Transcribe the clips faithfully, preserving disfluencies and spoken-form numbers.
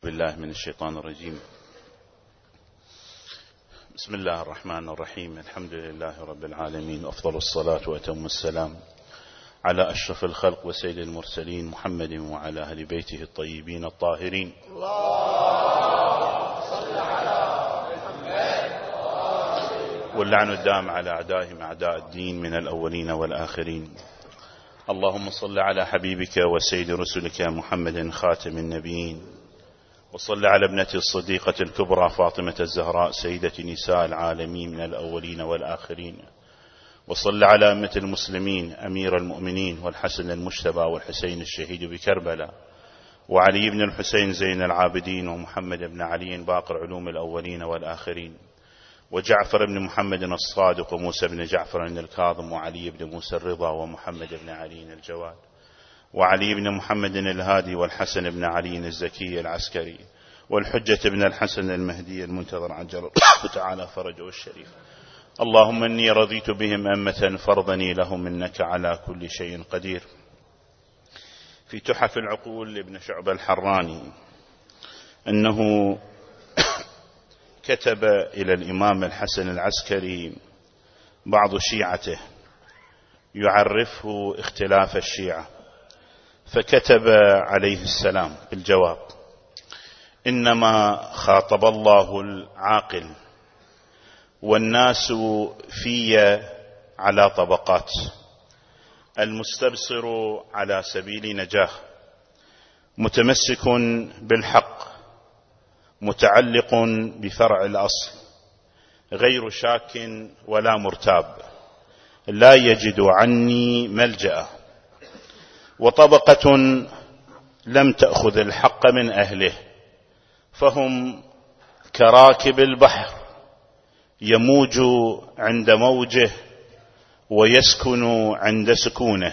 بالله من الشيطان الرجيم. بسم الله الرحمن الرحيم. الحمد لله رب العالمين، وأفضل الصلاة وأتم السلام على أشرف الخلق وسيد المرسلين محمد وعلى أهل بيته الطيبين الطاهرين. اللهم صل على محمد واللعن الدام على أعدائهم أعداء الدين من الأولين والآخرين. اللهم صل على حبيبك وسيد رسلك محمد خاتم النبيين، وصل على ابنة الصديقة الكبرى فاطمة الزهراء سيدة نساء العالمين من الأولين والآخرين، وصل على أمة المسلمين أمير المؤمنين والحسن المجتبى والحسين الشهيد بكربلاء، وعلي بن الحسين زين العابدين، ومحمد بن علي باقر علوم الأولين والآخرين، وجعفر بن محمد الصادق، وموسى بن جعفر الكاظم، وعلي بن موسى الرضا، ومحمد بن علي الجواد، وعلي بن محمد الهادي، والحسن بن علي الزكي العسكري، والحجة بن الحسن المهدي المنتظر عجل الله تعالى فرجه الشريف. اللهم إني رضيت بهم أمة فرضني لهم إنك على كل شيء قدير. في تحف العقول لابن شعب الحراني أنه كتب إلى الإمام الحسن العسكري بعض شيعته يعرفه اختلاف الشيعة، فكتب عليه السلام بالجواب: إنما خاطب الله العاقل، والناس في على طبقات، المستبصر على سبيل نجاه، متمسك بالحق، متعلق بفرع الأصل، غير شاك ولا مرتاب، لا يجد عني ملجأ، وطبقة لم تأخذ الحق من أهله، فهم كراكب البحر يموج عند موجه ويسكن عند سكونه،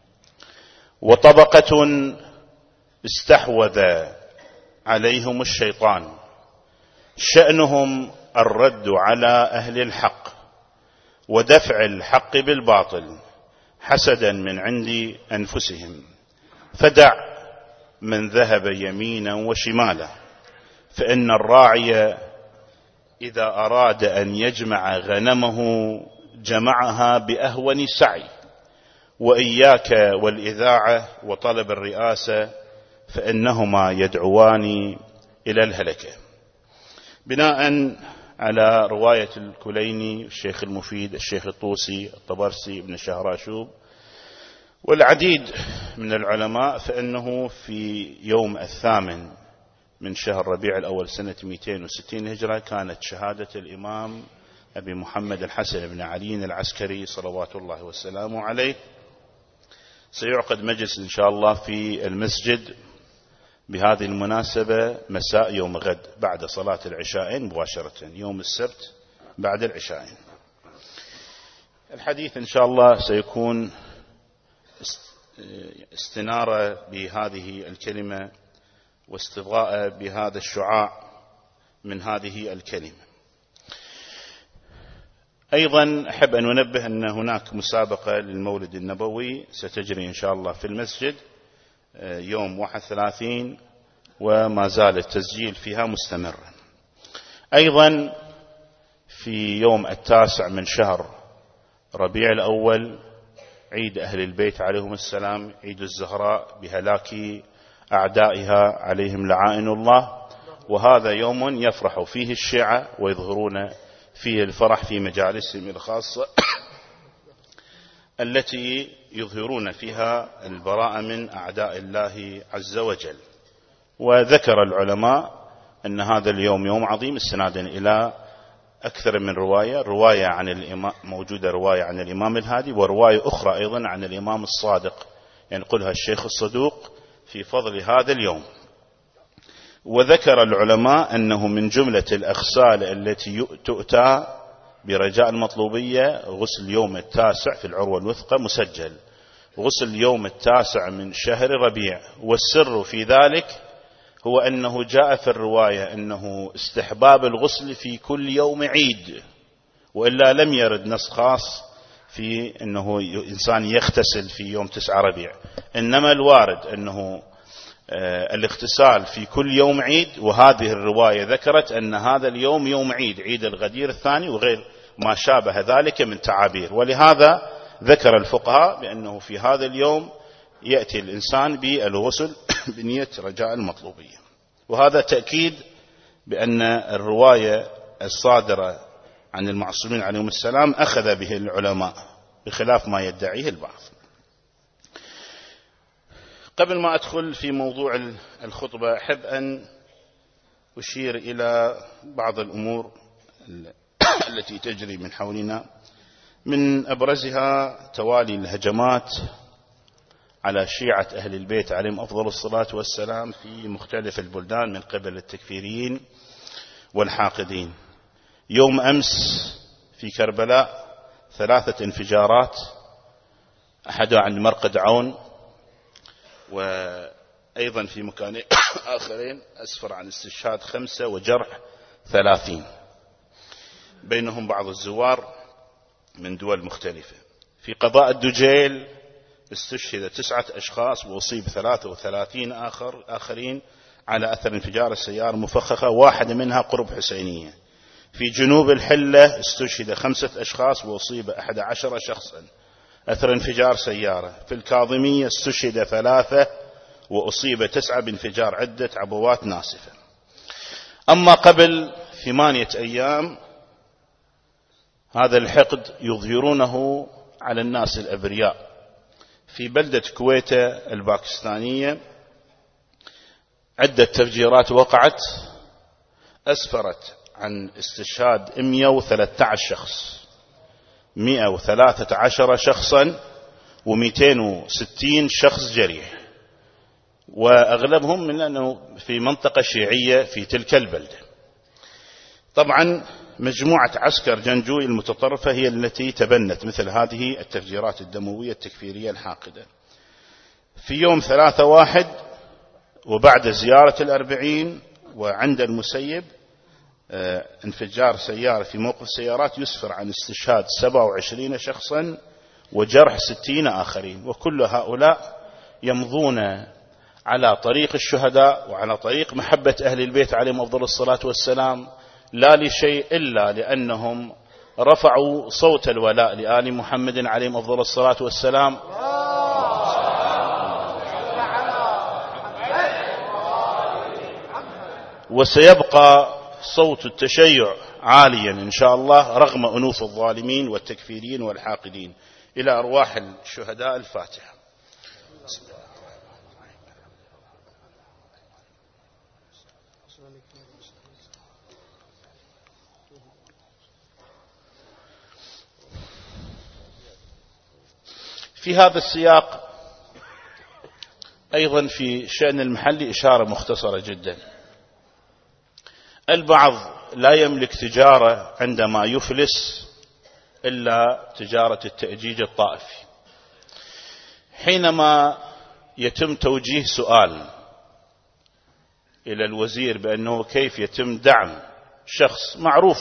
وطبقة استحوذ عليهم الشيطان شأنهم الرد على أهل الحق ودفع الحق بالباطل حسدا من عند أنفسهم، فدع من ذهب يمينا وشمالا، فإن الراعي إذا أراد أن يجمع غنمه جمعها بأهون سعي، وإياك والإذاعة وطلب الرئاسة، فإنهما يدعوان إلى الهلكة. بناء على رواية الكليني، الشيخ المفيد، الشيخ الطوسي، الطبرسي، ابن شهراشوب، والعديد من العلماء، فإنه في يوم الثامن من شهر ربيع الأول سنة مئتين وستين هجرة كانت شهادة الإمام أبي محمد الحسن بن علي العسكري صلوات الله وسلامه عليه. سيعقد مجلس إن شاء الله في المسجد بهذه المناسبة مساء يوم غد بعد صلاة العشاءين مباشرة، يوم السبت بعد العشاءين. الحديث إن شاء الله سيكون استنارة بهذه الكلمة واستضاءة بهذا الشعاع من هذه الكلمة. أيضا أحب أن أنبه أن هناك مسابقة للمولد النبوي ستجري إن شاء الله في المسجد يوم واحد وثلاثين، وما زال التسجيل فيها مستمرا. أيضا في يوم التاسع من شهر ربيع الأول عيد أهل البيت عليهم السلام، عيد الزهراء بهلاك أعدائها عليهم لعائن الله، وهذا يوم يفرح فيه الشيعة ويظهرون فيه الفرح في مجالسهم الخاصة التي يظهرون فيها البراءة من أعداء الله عز وجل. وذكر العلماء أن هذا اليوم يوم عظيم استنادا إلى أكثر من رواية، رواية عن الإمام، موجودة رواية عن الإمام الهادي، ورواية أخرى أيضا عن الإمام الصادق ينقلها الشيخ الصدوق في فضل هذا اليوم. وذكر العلماء أنه من جملة الأغسال التي تؤتى برجاء المطلوبية غسل يوم التاسع في العروة الوثقى مسجل، غسل يوم التاسع من شهر ربيع. والسر في ذلك هو أنه جاء في الرواية أنه استحباب الغسل في كل يوم عيد، وإلا لم يرد نص خاص في أنه إنسان يغتسل في يوم تسعة ربيع، إنما الوارد أنه الاغتسال في كل يوم عيد، وهذه الرواية ذكرت أن هذا اليوم يوم عيد، عيد الغدير الثاني وغير ما شابه ذلك من تعابير. ولهذا ذكر الفقهاء بأنه في هذا اليوم يأتي الإنسان بالغسل بنية رجاء المطلوبية. وهذا تأكيد بأن الرواية الصادرة عن المعصومين عليهم السلام أخذ به العلماء بخلاف ما يدعيه البعض. قبل ما أدخل في موضوع الخطبة أحب أن أشير إلى بعض الأمور التي تجري من حولنا، من أبرزها توالي الهجمات على شيعة أهل البيت عليهم أفضل الصلاة والسلام في مختلف البلدان من قبل التكفيريين والحاقدين. يوم أمس في كربلاء ثلاثة انفجارات، أحدها عند مرقد عون، وأيضا في مكانين آخرين أسفر عن استشهاد خمسة وجرح ثلاثين، بينهم بعض الزوار من دول مختلفة. في قضاء الدجيل استشهد تسعة أشخاص وأصيب ثلاثة وثلاثين آخر آخرين على أثر انفجار السيارة مفخخة، واحدة منها قرب حسينية. في جنوب الحلة استشهد خمسة أشخاص وأصيب أحد عشر شخصا أثر انفجار سيارة. في الكاظمية استشهد ثلاثة وأصيب تسعة بانفجار عدة عبوات ناسفة. أما قبل ثمانية أيام هذا الحقد يظهرونه على الناس الأبرياء. في بلدة كويتة الباكستانية عدة تفجيرات وقعت أسفرت عن استشهاد مئة وثلاثة عشر شخص، مئة وثلاثة عشر شخصا ومئتين وستين شخص جريح، وأغلبهم من أنه في منطقة شيعية في تلك البلدة. طبعا مجموعة عسكر جنجوي المتطرفة هي التي تبنت مثل هذه التفجيرات الدموية التكفيرية الحاقدة. في يوم ثلاثة واحد وبعد زيارة الأربعين وعند المسيب انفجار سيارة في موقف سيارات يسفر عن استشهاد سبعة وعشرين شخصا وجرح ستين آخرين، وكل هؤلاء يمضون على طريق الشهداء وعلى طريق محبة أهل البيت عليهم أفضل الصلاة والسلام، لا لشيء إلا لأنهم رفعوا صوت الولاء لآل محمد عليهم أفضل الصلاة والسلام. وسيبقى صوت التشيع عاليا إن شاء الله رغم أنوف الظالمين والتكفيرين والحاقدين. إلى أرواح الشهداء الفاتحة. في هذا السياق أيضا في شأن المحلي إشارة مختصرة جدا. البعض لا يملك تجارة عندما يفلس إلا تجارة التأجيج الطائفي. حينما يتم توجيه سؤال إلى الوزير بأنه كيف يتم دعم شخص معروف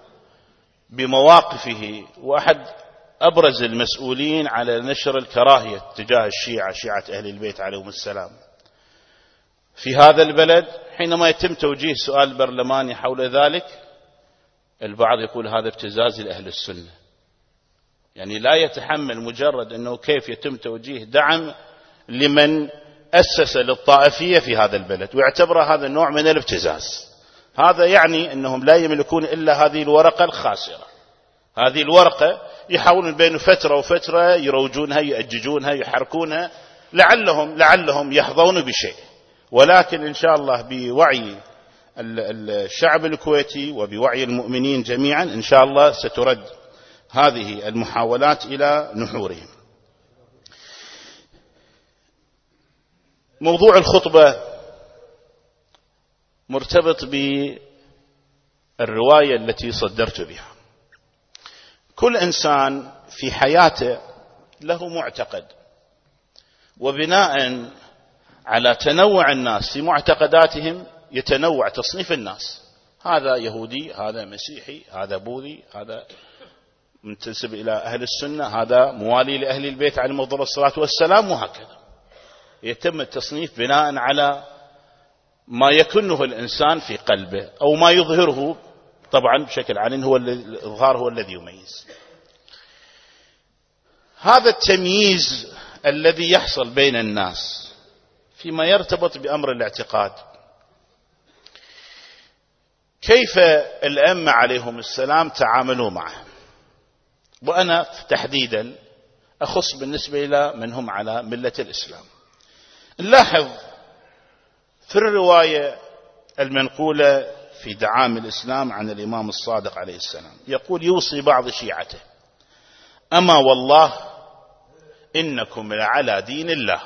بمواقفه وأحد أبرز المسؤولين على نشر الكراهية تجاه الشيعة شيعة أهل البيت عليهم السلام في هذا البلد، حينما يتم توجيه سؤال برلماني حول ذلك البعض يقول هذا ابتزاز لأهل السنة، يعني لا يتحمل مجرد أنه كيف يتم توجيه دعم لمن أسس للطائفية في هذا البلد، ويعتبر هذا النوع من الابتزاز. هذا يعني أنهم لا يملكون إلا هذه الورقة الخاسرة. هذه الورقة يحاولون بين فترة وفترة يروجونها يأججونها يحركونها لعلهم لعلهم يحظون بشيء، ولكن إن شاء الله بوعي الشعب الكويتي وبوعي المؤمنين جميعا إن شاء الله سترد هذه المحاولات إلى نحورهم. موضوع الخطبة مرتبط بالرواية التي صدرت بها. كل إنسان في حياته له معتقد، وبناء على تنوع الناس في معتقداتهم يتنوع تصنيف الناس، هذا يهودي، هذا مسيحي، هذا بوذي، هذا منتسب إلى أهل السنة، هذا موالي لأهل البيت عليهم أفضل الصلاة والسلام، وهكذا. يتم التصنيف بناء على ما يكنه الإنسان في قلبه أو ما يظهره، طبعا بشكل عام هو الإظهار هو الذي يميز. هذا التمييز الذي يحصل بين الناس فيما يرتبط بأمر الاعتقاد، كيف الأئمة عليهم السلام تعاملوا معه؟ وأنا تحديدا أخص بالنسبة إلى من هم على ملة الإسلام. نلاحظ في الرواية المنقولة في دعام الإسلام عن الإمام الصادق عليه السلام يقول يوصي بعض شيعته: أما والله إنكم لعلى دين الله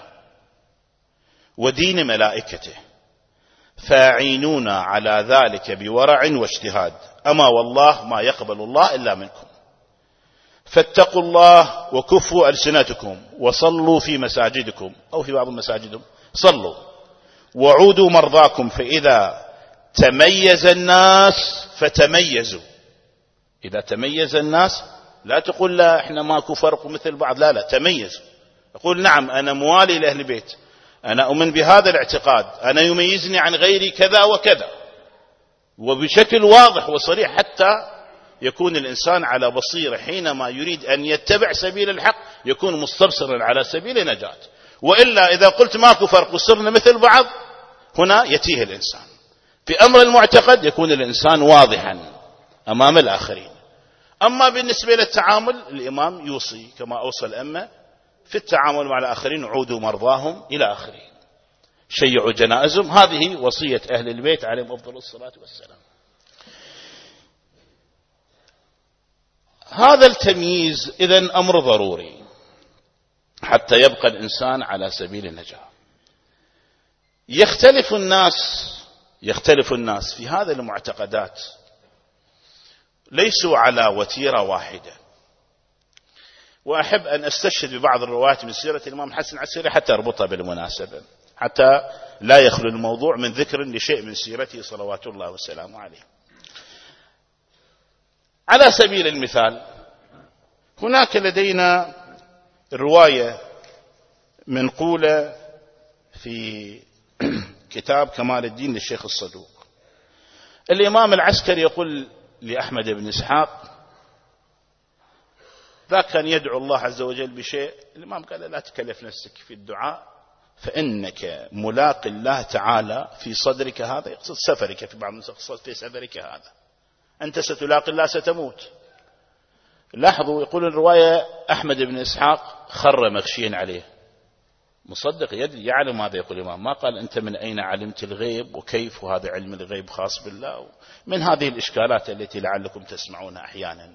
ودين ملائكته فاعينونا على ذلك بورع واجتهاد، أما والله ما يقبل الله إلا منكم، فاتقوا الله وكفوا ألسنتكم وصلوا في مساجدكم أو في بعض مساجدهم صلوا، وعودوا مرضاكم، فإذا تميز الناس فتميزوا. إذا تميز الناس لا تقول لا إحنا ماكو فرق مثل بعض، لا لا تميز، أقول نعم أنا موالي لأهل البيت، أنا أؤمن بهذا الاعتقاد، أنا يميزني عن غيري كذا وكذا، وبشكل واضح وصريح حتى يكون الإنسان على بصيرة حينما يريد أن يتبع سبيل الحق يكون مستبصرا على سبيل نجاة. وإلا إذا قلت ماكو فرق وصرنا مثل بعض هنا يتيه الإنسان. في أمر المعتقد يكون الإنسان واضحا أمام الآخرين. أما بالنسبة للتعامل الإمام يوصي كما أوصى الأمة في التعامل مع الآخرين: عودوا مرضاهم إلى آخره، شيعوا جنائزهم. هذه وصية أهل البيت عليهم أفضل الصلاة والسلام. هذا التمييز إذن أمر ضروري حتى يبقى الإنسان على سبيل النجاة. يختلف الناس يختلف الناس في هذه المعتقدات، ليسوا على وتيرة واحدة. وأحب أن أستشهد ببعض الروايات من سيرة الإمام الحسن العسكري حتى أربطها بالمناسبة، حتى لا يخلو الموضوع من ذكر لشيء من سيرته صلوات الله وسلامه عليه. على سبيل المثال، هناك لدينا رواية منقولة في كتاب كمال الدين للشيخ الصدوق. الإمام العسكري يقول لأحمد بن إسحاق، ذاك كان يدعو الله عز وجل بشيء، الإمام قال لا تكلف نفسك في الدعاء فإنك ملاق الله تعالى في صدرك هذا، يقصد سفرك، في بعض النسخ في سفرك هذا، أنت ستلاقي الله ستموت. لاحظوا يقول الرواية أحمد بن إسحاق خر مغشيا عليه، مصدق يدري يعلم ماذا يقول الإمام، ما قال أنت من أين علمت الغيب وكيف، وهذا علم الغيب خاص بالله، من هذه الإشكالات التي لعلكم تسمعونها أحيانا.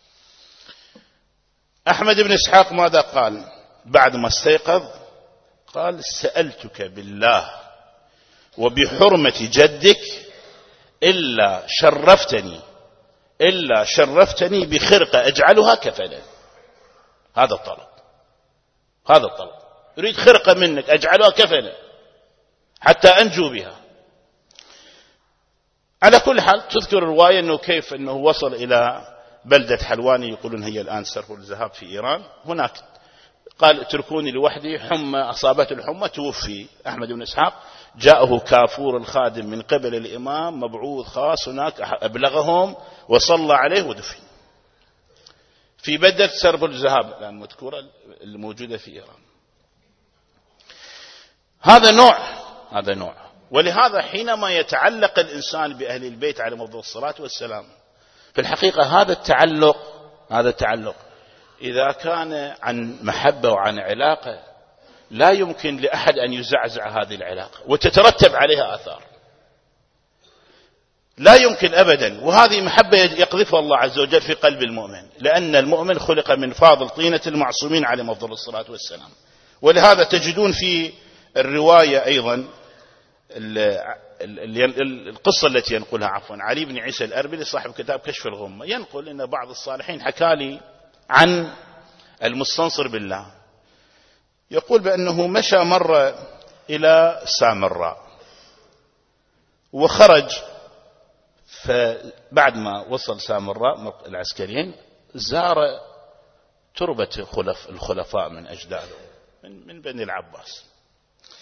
أحمد بن إسحاق ماذا قال بعد ما استيقظ؟ قال: سألتك بالله وبحرمة جدك إلا شرفتني إلا شرفتني بخرقة أجعلها كفنا. هذا الطلب، هذا الطلب، أريد خرقة منك أجعلها كفنا حتى أنجو بها. على كل حال تذكر الرواية أنه كيف أنه وصل إلى بلدة حلواني، يقولون هي الآن سرح الذهب في إيران، هناك قال اتركوني لوحدي، حمى أصابته الحمى، توفي أحمد بن إسحاق. جاءه كافور الخادم من قبل الإمام مبعوث خاص هناك، أبلغهم وصلى عليه ودفن في بلدة سرح الذهب الآن مذكورة الموجودة في إيران. هذا نوع هذا نوع ولهذا حينما يتعلق الإنسان بأهل البيت عليهم أفضل الصلاة والسلام، في الحقيقة هذا التعلق هذا التعلق إذا كان عن محبة وعن علاقة لا يمكن لأحد أن يزعزع هذه العلاقة وتترتب عليها آثار، لا يمكن أبدا. وهذه محبة يقذفها الله عز وجل في قلب المؤمن، لأن المؤمن خلق من فاضل طينة المعصومين عليهم أفضل الصلاة والسلام. ولهذا تجدون في الرواية أيضا القصة التي ينقلها عفوا علي بن عيسى الأربلي صاحب كتاب كشف الغمة، ينقل أن بعض الصالحين حكى لي عن المستنصر بالله، يقول بأنه مشى مرة إلى سامراء وخرج، فبعد ما وصل سامراء العسكريين زار تربة الخلفاء من أجداده من, من بني العباس،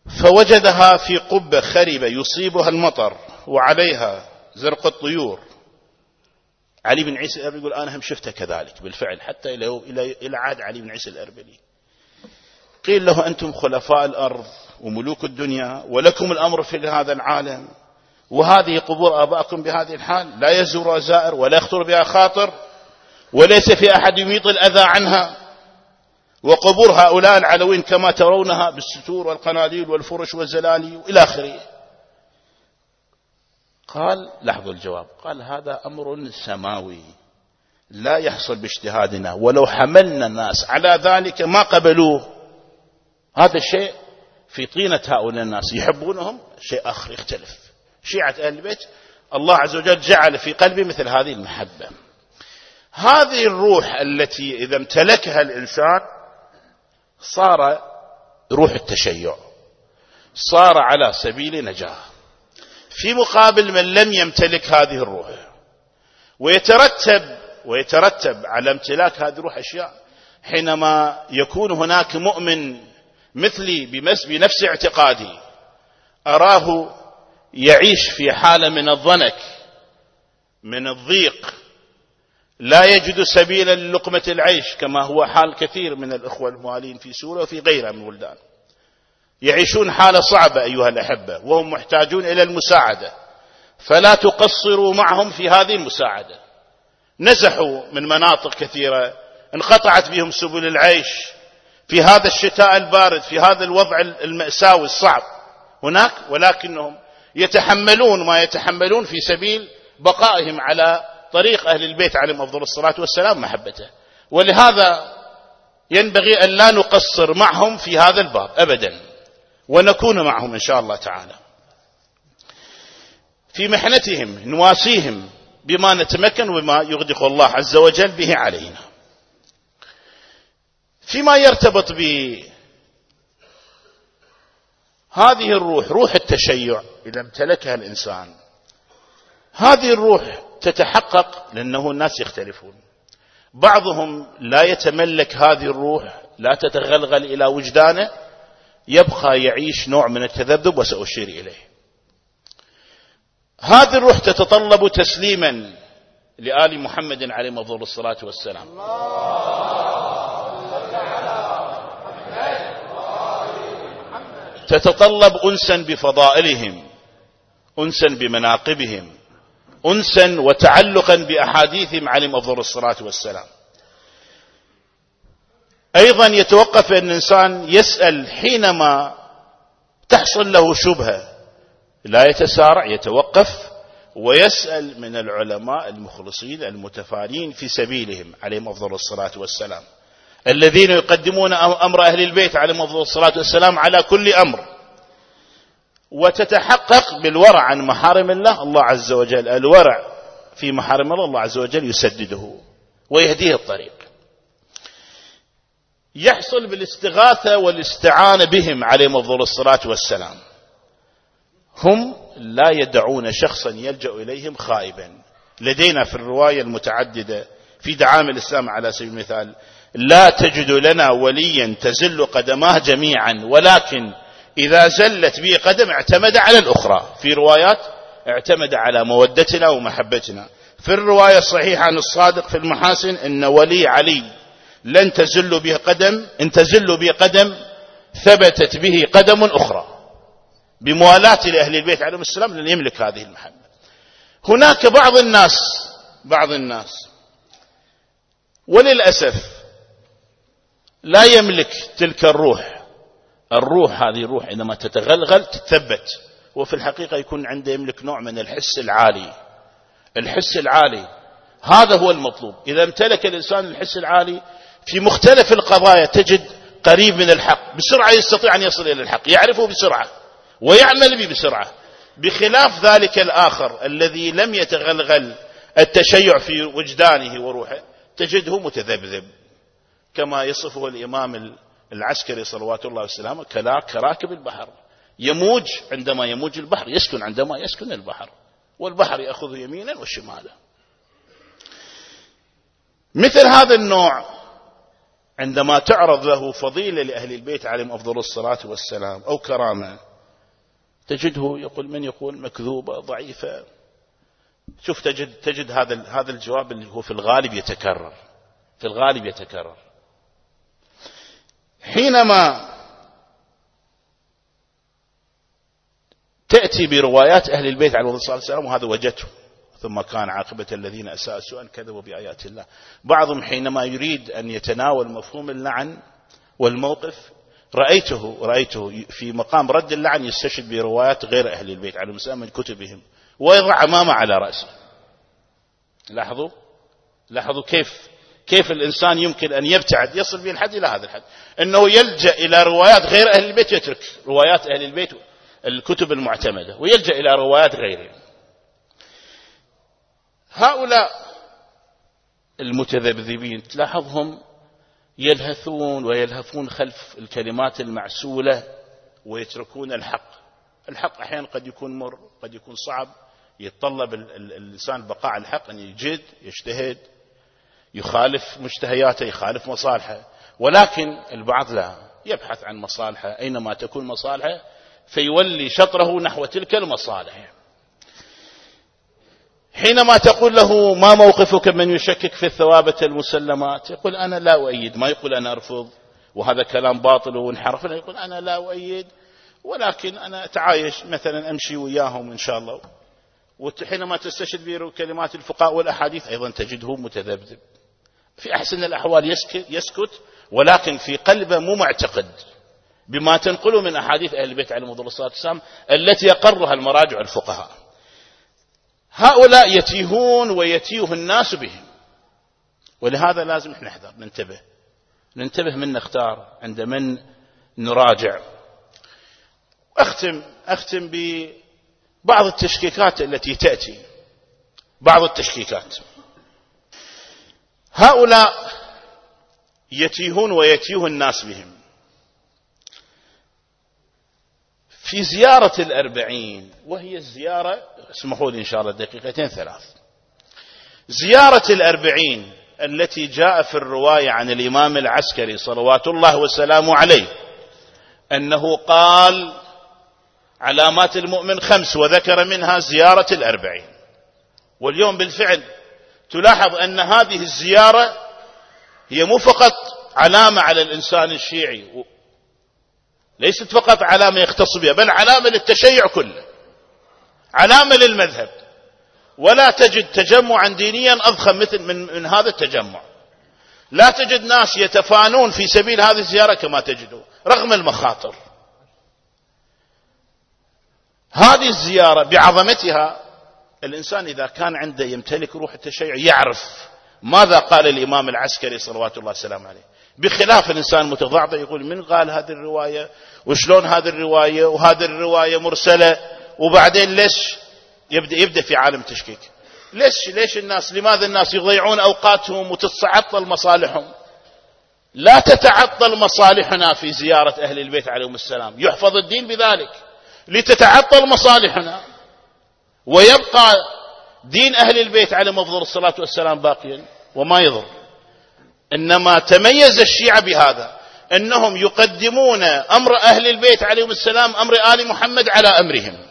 فوجدها في قبة خربة يصيبها المطر وعليها زرق الطيور. علي بن عيسى الأربلي يقول أنا هم شفتها كذلك بالفعل حتى إلى إلى عهد علي بن عيسى الأربلي. قيل له أنتم خلفاء الأرض وملوك الدنيا ولكم الأمر في هذا العالم، وهذه قبور آبائكم بهذه الحال لا يزور زائر ولا يخطر بها خاطر وليس في أحد يميط الأذى عنها، وقبور هؤلاء العلوين كما ترونها بالستور والقناديل والفرش والزلالي إلى آخره. قال لاحظوا الجواب، قال هذا أمر سماوي لا يحصل باجتهادنا، ولو حملنا الناس على ذلك ما قبلوه. هذا الشيء في طينة هؤلاء الناس يحبونهم شيء آخر يختلف. شيعة أهل البيت الله عز وجل جعل في قلبي مثل هذه المحبة. هذه الروح التي إذا امتلكها الإنسان صار روح التشيع، صار على سبيل نجاة، في مقابل من لم يمتلك هذه الروح. ويترتب ويترتب على امتلاك هذه الروح أشياء. حينما يكون هناك مؤمن مثلي بنفس اعتقادي أراه يعيش في حالة من الضنك من الضيق، لا يجد سبيلا للقمة العيش كما هو حال كثير من الأخوة الموالين في سوريا وفي غيرها من البلدان، يعيشون حالة صعبة أيها الأحبة وهم محتاجون إلى المساعدة، فلا تقصروا معهم في هذه المساعدة. نزحوا من مناطق كثيرة، انقطعت بهم سبل العيش في هذا الشتاء البارد، في هذا الوضع المأساوي الصعب هناك، ولكنهم يتحملون ما يتحملون في سبيل بقائهم على طريق أهل البيت عليهم أفضل الصلاة والسلام محبته. ولهذا ينبغي أن لا نقصر معهم في هذا الباب أبدا، ونكون معهم إن شاء الله تعالى في محنتهم، نواسيهم بما نتمكن وبما يغدق الله عز وجل به علينا. فيما يرتبط بهذه الروح، روح التشيع إذا امتلكها الإنسان، هذه الروح تتحقق لأنه الناس يختلفون. بعضهم لا يتملك هذه الروح، لا تتغلغل إلى وجدانه، يبقى يعيش نوع من التذبذب وسأشير إليه. هذه الروح تتطلب تسليما لآل محمد عليه أفضل الصلاة والسلام، تتطلب أنسا بفضائلهم، أنسا بمناقبهم، أنسا وتعلقا بأحاديثهم عليهم أفضل الصلاة والسلام. أيضا يتوقف أن الإنسان يسأل حينما تحصل له شبهة، لا يتسارع، يتوقف ويسأل من العلماء المخلصين المتفانين في سبيلهم عليهم أفضل الصلاة والسلام، الذين يقدمون أمر أهل البيت عليهم أفضل الصلاة والسلام على كل أمر. وتتحقق بالورع عن محارم الله، الله عز وجل الورع في محارم الله، الله عز وجل يسدده ويهديه الطريق. يحصل بالاستغاثة والاستعانة بهم عليهم أفضل الصلاة والسلام. هم لا يدعون شخصا يلجأ إليهم خائبا. لدينا في الرواية المتعددة في دعام الإسلام على سبيل المثال: لا تجد لنا وليا تزل قدماه جميعا، ولكن إذا زلت به قدم اعتمد على الأخرى. في روايات اعتمد على مودتنا ومحبتنا. في الرواية الصحيحة عن الصادق في المحاسن إن ولي علي لن تزل به قدم، إن تزل به قدم ثبتت به قدم أخرى، بموالاة لأهل البيت عليهم السلام لن يملك هذه المحبة. هناك بعض الناس بعض الناس وللأسف لا يملك تلك الروح. الروح هذه الروح عندما تتغلغل تتثبت، وفي الحقيقة يكون عنده يملك نوع من الحس العالي. الحس العالي هذا هو المطلوب. إذا امتلك الإنسان الحس العالي في مختلف القضايا تجد قريب من الحق، بسرعة يستطيع أن يصل إلى الحق، يعرفه بسرعة ويعمل به بسرعة، بخلاف ذلك الآخر الذي لم يتغلغل التشيع في وجدانه وروحه، تجده متذبذب كما يصفه الإمام العسكري صلوات الله وسلامه: كراكب البحر، يموج عندما يموج البحر، يسكن عندما يسكن البحر، والبحر يأخذ يمينا وشمالا. مثل هذا النوع عندما تعرض له فضيلة لأهل البيت عليهم أفضل الصلاة والسلام أو كرامة، تجده يقول من يقول مكذوبة ضعيفة. شوف تجد تجد هذا هذا الجواب اللي هو في الغالب يتكرر في الغالب يتكرر حينما تأتي بروايات أهل البيت عليهم الصلاة والسلام، وهذا وجدته. ثم كان عاقبة الذين أساءوا سوءا كذبوا بآيات الله. بعضهم حينما يريد أن يتناول مفهوم اللعن والموقف رأيته رأيته في مقام رد اللعن يستشهد بروايات غير أهل البيت عليهم السلام من كتبهم ويضع عمامة على رأسه. لاحظوا لاحظوا كيف كيف الإنسان يمكن أن يبتعد يصل به الحد إلى هذا الحد، أنه يلجأ إلى روايات غير أهل البيت، يترك روايات أهل البيت الكتب المعتمدة ويلجأ إلى روايات غيرهم. هؤلاء المتذبذبين تلاحظهم يلهثون ويلهفون خلف الكلمات المعسولة ويتركون الحق. الحق أحيانا قد يكون مر، قد يكون صعب، يتطلب الإنسان بقاء على الحق أن يجد يجتهد يخالف مشتهياته يخالف مصالحه، ولكن البعض لا، يبحث عن مصالحه أينما تكون مصالحه فيولي شطره نحو تلك المصالح. حينما تقول له ما موقفك من يشكك في الثوابت المسلمات، يقول أنا لا أؤيد، ما يقول أنا أرفض وهذا كلام باطل وانحرف، يقول أنا لا أؤيد ولكن أنا أتعايش مثلا أمشي وياهم إن شاء الله. وحينما تستشهد بكلمات الفقهاء والأحاديث أيضا تجده متذبذب. في أحسن الأحوال يسكت, يسكت ولكن في قلبه مو معتقد بما تنقله من أحاديث أهل البيت عليهم الصلاة والسلام التي يقرها المراجع الفقهاء. هؤلاء يتيهون ويتيه الناس بهم، ولهذا لازم احنا نحذر، ننتبه ننتبه من نختار عند من نراجع. أختم أختم ببعض التشكيكات التي تأتي، بعض التشكيكات. هؤلاء يتيهون ويتيه الناس بهم. في زيارة الأربعين، وهي الزيارة، اسمحوا لي إن شاء الله دقيقتين ثلاث، زيارة الأربعين التي جاء في الرواية عن الإمام العسكري صلوات الله وسلامه عليه أنه قال علامات المؤمن خمس وذكر منها زيارة الأربعين. واليوم بالفعل تلاحظ أن هذه الزيارة هي مو فقط علامة على الإنسان الشيعي، ليست فقط علامة يختص بها، بل علامة للتشيع كله، علامة للمذهب. ولا تجد تجمعا دينيا أضخم مثل من, من هذا التجمع. لا تجد ناس يتفانون في سبيل هذه الزيارة كما تجده رغم المخاطر. هذه الزيارة بعظمتها الإنسان إذا كان عنده يمتلك روح التشيع يعرف ماذا قال الإمام العسكري صلوات الله وسلامه عليه، بخلاف الإنسان متضعضع يقول من قال هذه الرواية وشلون هذه الرواية وهذه الرواية مرسلة، وبعدين ليش يبدأ يبدأ في عالم تشكيك. ليش ليش الناس لماذا الناس يضيعون أوقاتهم وتتعطل مصالحهم؟ لا تتعطل مصالحنا في زيارة أهل البيت عليهم السلام، يحفظ الدين بذلك. لتتعطل مصالحنا ويبقى دين أهل البيت عليهم أفضل الصلاة والسلام باقيا وما يضر. إنما تميز الشيعة بهذا، أنهم يقدمون أمر أهل البيت عليهم السلام أمر آل محمد على أمرهم.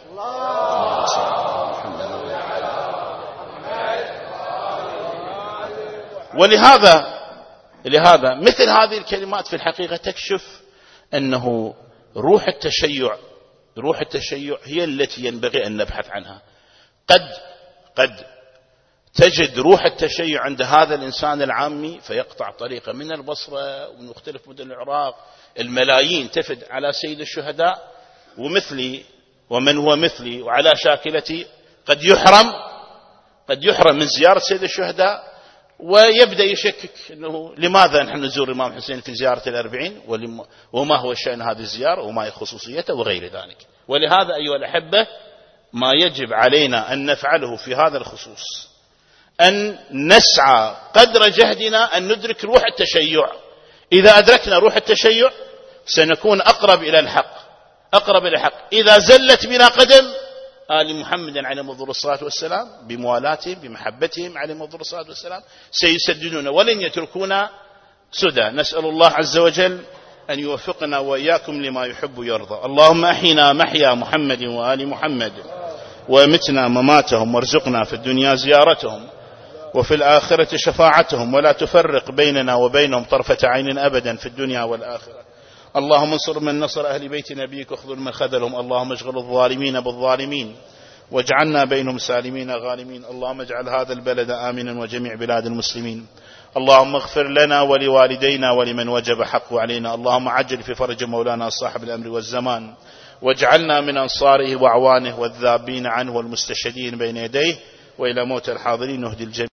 ولهذا لهذا مثل هذه الكلمات في الحقيقة تكشف أنه روح التشيع روح التشيع هي التي ينبغي أن نبحث عنها. قد قد تجد روح التشيع عند هذا الإنسان العامي فيقطع طريقه من البصرة ومن مختلف مدن العراق، الملايين تفد على سيد الشهداء، ومثلي ومن هو مثلي وعلى شاكلتي قد يحرم قد يحرم من زيارة سيد الشهداء، ويبدأ يشكك أنه لماذا نحن نزور الإمام حسين في زيارة الأربعين وما هو شأن هذه الزيارة وما هي خصوصيته وغير ذلك. ولهذا أيها الأحبة ما يجب علينا أن نفعله في هذا الخصوص أن نسعى قدر جهدنا أن ندرك روح التشيع. إذا أدركنا روح التشيع سنكون أقرب إلى الحق أقرب إلى الحق. إذا زلت بنا قدم آل محمد عليهم أفضل الصلاة والسلام بموالاتهم بمحبتهم عليهم أفضل الصلاة والسلام سيسددون ولن يتركونا سدى. نسأل الله عز وجل أن يوفقنا وإياكم لما يحب ويرضى. اللهم أحينا محيا محمد وآل محمد، ومتنا مماتهم، وارزقنا في الدنيا زيارتهم وفي الآخرة شفاعتهم، ولا تفرق بيننا وبينهم طرفة عين أبدا في الدنيا والآخرة. اللهم انصر من نصر أهل بيت نبيك، واخذل من خذلهم. اللهم اشغل الظالمين بالظالمين، واجعلنا بينهم سالمين غانمين. اللهم اجعل هذا البلد آمنا وجميع بلاد المسلمين. اللهم اغفر لنا ولوالدينا ولمن وجب حقه علينا. اللهم عجل في فرج مولانا صاحب الأمر والزمان، واجعلنا من أنصاره وأعوانه والذابين عنه والمستشهدين بين يديه، وإلى موت الحاضرين نهدي الجميع.